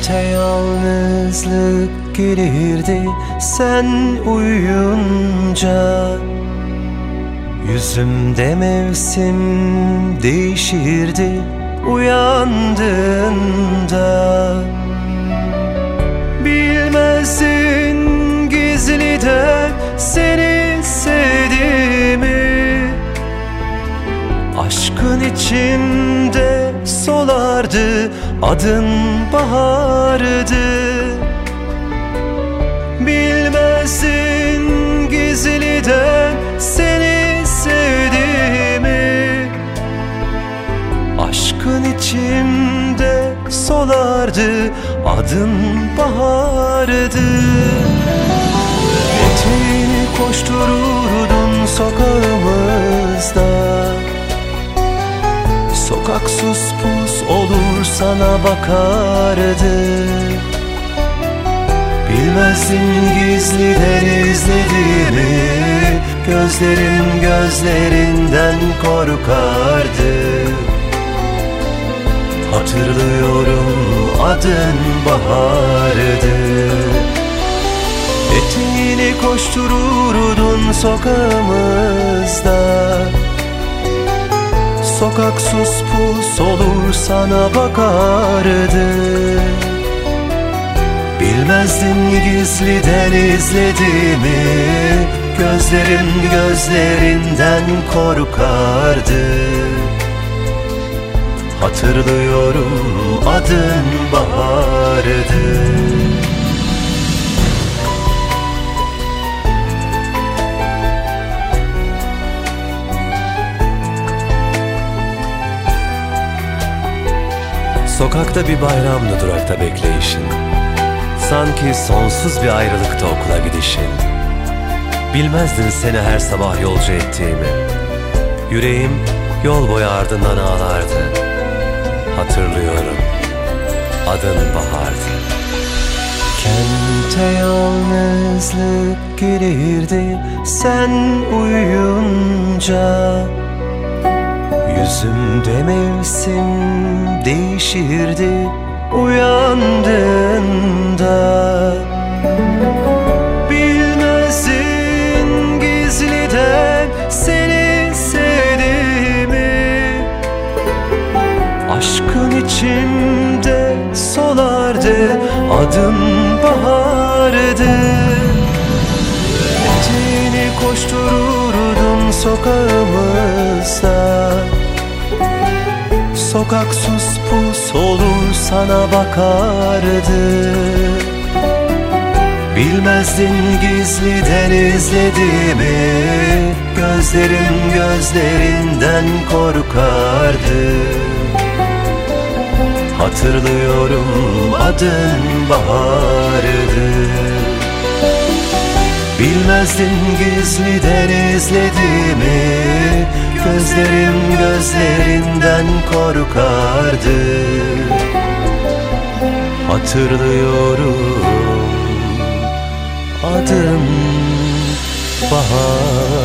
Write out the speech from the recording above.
Kente yalnızlık gelirdi sen uyuyunca. Yüzümde mevsim değişirdi uyandığında. Bilmezdin gizliden seni sevdiğimi. Aşkın içimde solardı, adın bahardı. Bilmezdin gizliden seni sevdiğimi. Aşkın içimde solardı, adın bahardı. Eteğini koştururdun sokağımızda. Sokak sus pus olur sana bakardı. Bilmezdin gizliden izlediğimi. Gözlerim gözlerinden korkardı. Hatırlıyorum adın bahardı. Eteğini koştururdun sokağımızda. Sokak sus pus olur sana bakardı. Bilmezdin gizliden izlediğimi. Gözlerim gözlerinden korkardı. Hatırlıyorum adın bahardı. Sokakta bir bayramdı durakta bekleyişin. Sanki sonsuz bir ayrılıkta okula gidişin. Bilmezdin seni her sabah yolcu ettiğimi. Yüreğim yol boyu ardından ağlardı. Hatırlıyorum adın bahardı. Kente yalnızlık gelirdi sen uyuyunca. Yüzümde mevsim değişirdi uyandığında. Bilmezdin gizliden seni sevdiğimi. Aşkın içimde solardı, adın bahardı. Eteğini koştururdun sokağımızda. Sokak sus pus olur sana bakardı. Bilmezdin gizliden izlediğimi. Gözlerim gözlerinden korkardı. Hatırlıyorum adın bahardı. Bilmezdin gizliden izlediğimi. Gözlerim gözlerinden korkardı. Hatırlıyorum adım bahar.